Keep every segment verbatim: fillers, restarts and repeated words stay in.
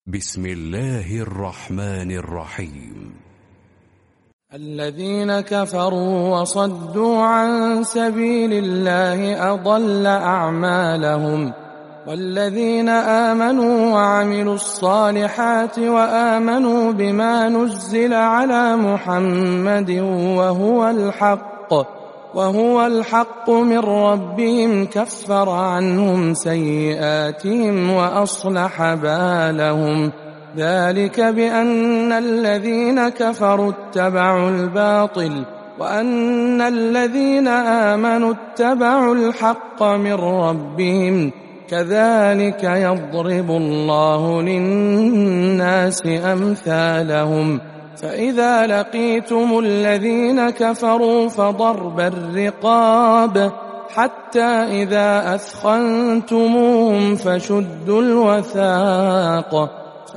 بسم الله الرحمن الرحيم. الذين كفروا وصدوا عن سبيل الله أضل أعمالهم، والذين آمنوا وعملوا الصالحات وآمنوا بما نزل على محمد وهو الحق وهو الحق من ربهم كفر عنهم سيئاتهم وأصلح بالهم. ذلك بأن الذين كفروا اتبعوا الباطل وأن الذين آمنوا اتبعوا الحق من ربهم. كذلك يضرب الله للناس أمثالهم. فإذا لقيتم الذين كفروا فضرب الرقاب حتى إذا أثخنتموهم فشدوا الوثاق،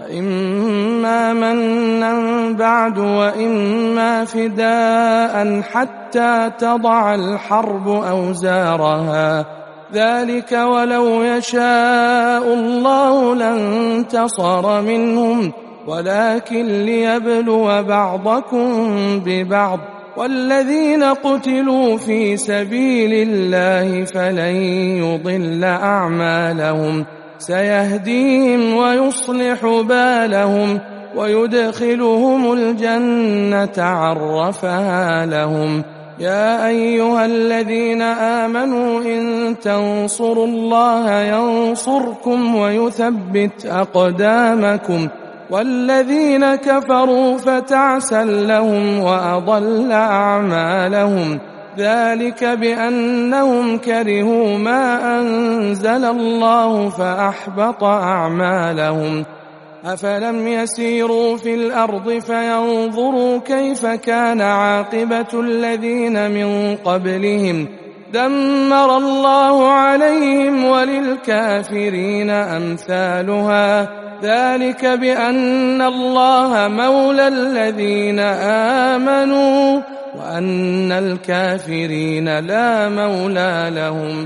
فإما منا بعد وإما فداء حتى تضع الحرب أوزارها. ذلك ولو يشاء الله لانتصر منهم ولكن ليبلو بعضكم ببعض. والذين قتلوا في سبيل الله فلن يضل أعمالهم سيهديهم ويصلح بالهم ويدخلهم الجنة عرفها لهم. يا أيها الذين آمنوا إن تنصروا الله ينصركم ويثبت أقدامكم. والذين كفروا فتعسا لهم وأضل أعمالهم. ذلك بأنهم كرهوا ما أنزل الله فأحبط أعمالهم. أفلم يسيروا في الأرض فينظروا كيف كان عاقبة الذين من قبلهم دمر الله عليهم وللكافرين أمثالها. ذلك بأن الله مولى الذين آمنوا وأن الكافرين لا مولى لهم.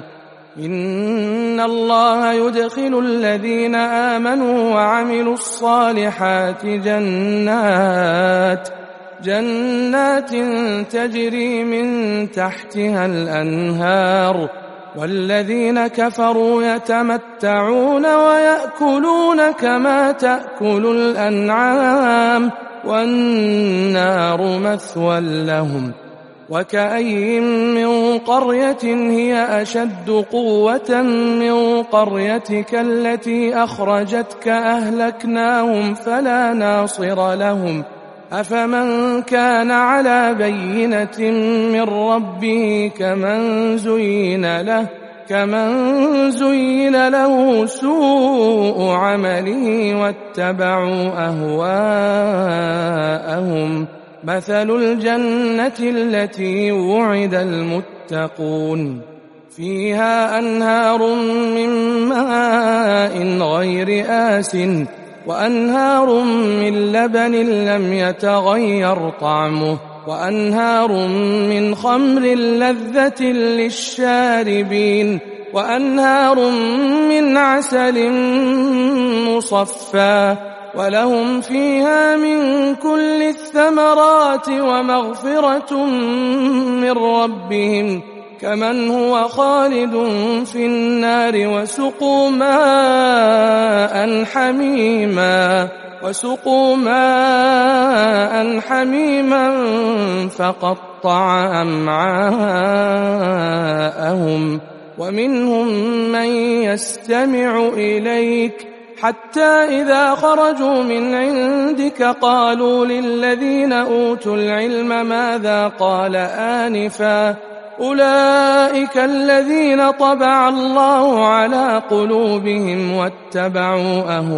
إن الله يدخل الذين آمنوا وعملوا الصالحات جنات جنات تجري من تحتها الأنهار، والذين كفروا يتمتعون ويأكلون كما تأكل الأنعام والنار مثوى لهم. وكأي من قرية هي أشد قوة من قريتك التي أخرجتك أهلكناهم فلا ناصر لهم. أفمن كان على بينة من ربه كمن زين له كمن زين له سوء عمله واتبعوا أهواءهم. مثل الجنة التي وعد المتقون فيها أنهار من ماء غير آسٍ وأنهار من لبن لم يتغير طعمه وأنهار من خمر لذة للشاربين وأنهار من عسل مصفى ولهم فيها من كل الثمرات ومغفرة من ربهم كمن هو خالد في النار. وسقوا ماء حميما وسقوا ماء حميما فقطع أمعاءهم. ومنهم من يستمع إليك حتى إذا خرجوا من عندك قالوا للذين أوتوا العلم ماذا قال آنفا أولئك الذين طبع الله على قلوبهم واتبعوا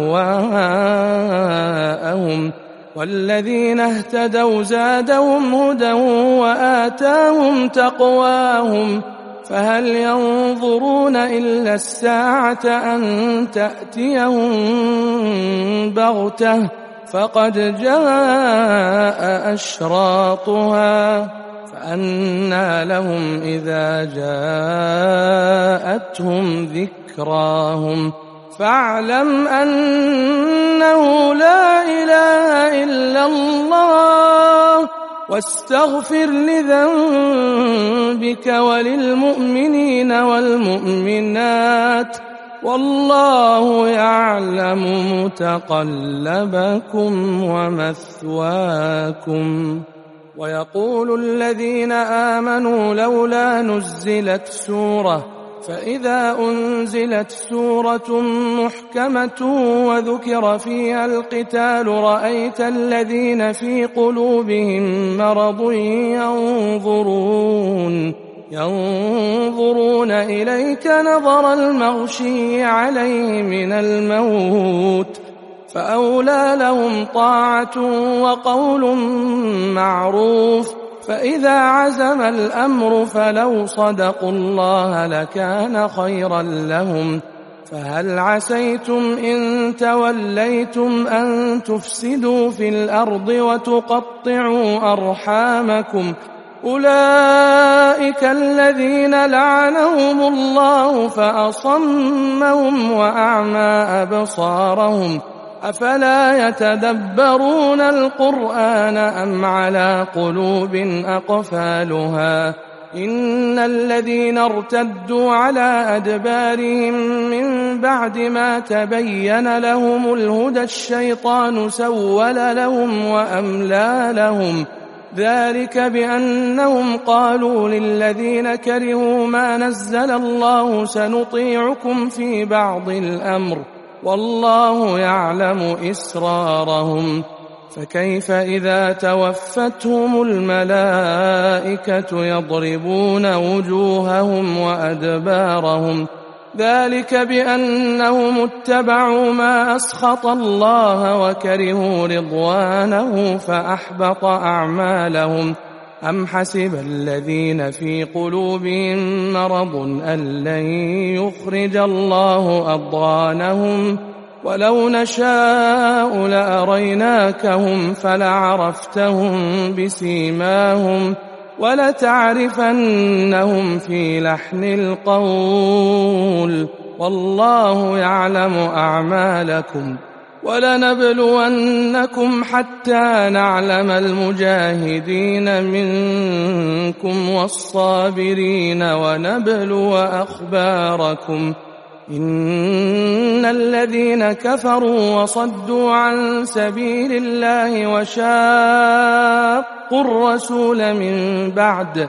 أهواءهم. والذين اهتدوا زادهم هدى وآتاهم تقواهم. فهل ينظرون إلا الساعة أن تأتيهم بغتة فقد جاء أشراطها. فأنى لهم إذا جاءتهم ذكراهم فاعلم أنه إلى الله واستغفر لذنبك وللمؤمنين والمؤمنات والله يعلم متقلبكم ومثواكم. ويقول الذين آمنوا لولا نزلت سورة، فإذا أنزلت سورة محكمة وذكر فيها القتال رأيت الذين في قلوبهم مرض ينظرون ينظرون إليك نظر المغشي عليه من الموت، فأولى لهم طاعة وقول معروف. فإذا عزم الأمر فلو صدقوا الله لكان خيرا لهم. فهل عسيتم إن توليتم أن تفسدوا في الأرض وتقطعوا أرحامكم؟ أولئك الذين لعنهم الله فأصمهم وأعمى أبصارهم، أفلا يتدبرون القرآن أم على قلوب أقفالها؟ إن الذين ارتدوا على أدبارهم من بعد ما تبين لهم الهدى الشيطان سول لهم وأملى لهم، ذلك بأنهم قالوا للذين كرهوا ما نزل الله سنطيعكم في بعض الأمر والله يعلم إسرارهم. فكيف إذا توفتهم الملائكة يضربون وجوههم وأدبارهم، ذلك بأنهم اتبعوا ما أسخط الله وكرهوا رضوانه فأحبط أعمالهم. أم حسب الذين في قلوبهم مرض أن لن يخرج الله أضغانهم ولو نشاء لأريناكهم فلعرفتهم بسيماهم ولتعرفنهم في لحن القول والله يعلم أعمالكم. ولنبلونكم حتى نعلم المجاهدين منكم والصابرين ونبلو أخباركم. إن الذين كفروا وصدوا عن سبيل الله وشاقوا الرسول من بعد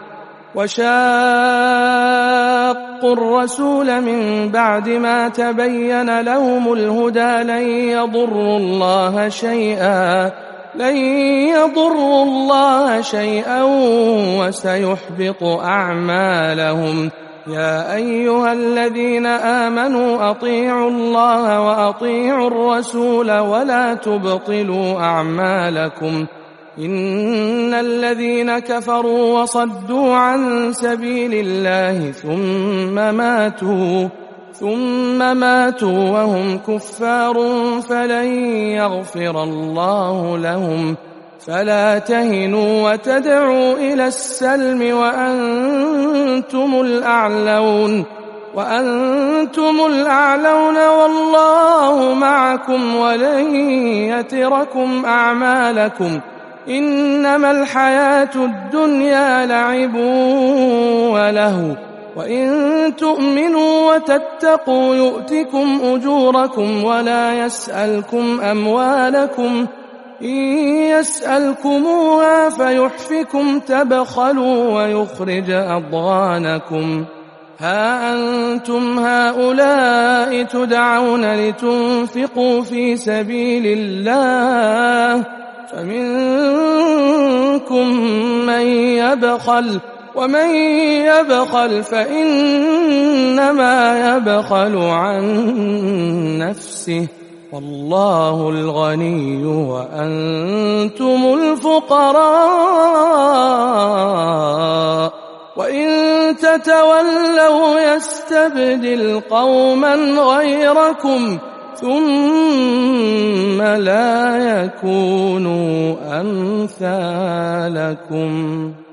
وشاقوا الرسول من بعد ما تبين لهم الهدى لن يضروا الله شيئا لن يضروا الله شيئا وسيحبط أعمالهم. يا أيها الذين آمنوا أطيعوا الله وأطيعوا الرسول ولا تبطلوا أعمالكم. إن الذين كفروا وصدوا عن سبيل الله ثم ماتوا ثم ماتوا وهم كفار فلن يغفر الله لهم. فلا تهنوا وتدعوا إلى السلم وأنتم الأعلون وأنتم الأعلون والله معكم ولن يتركم أعمالكم. إنما الحياة الدنيا لعب ولهو وإن تؤمنوا وتتقوا يؤتكم أجوركم ولا يسألكم أموالكم. إن يسألكموها فيحفكم تبخلوا ويخرج أضغانكم. ها أنتم هؤلاء تدعون لتنفقوا في سبيل الله فمنكم من يبخل ومن يبخل فإنما يبخل عن نفسه والله الغني وأنتم الفقراء وإن تتولوا يستبدل قوما غيركم ثم لا يكونوا أمثالكم.